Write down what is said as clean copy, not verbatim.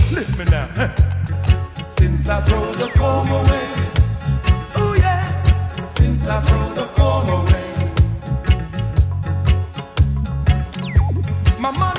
Lift me now. Since I throw the comb away. Oh yeah. Since I throw the comb away. My money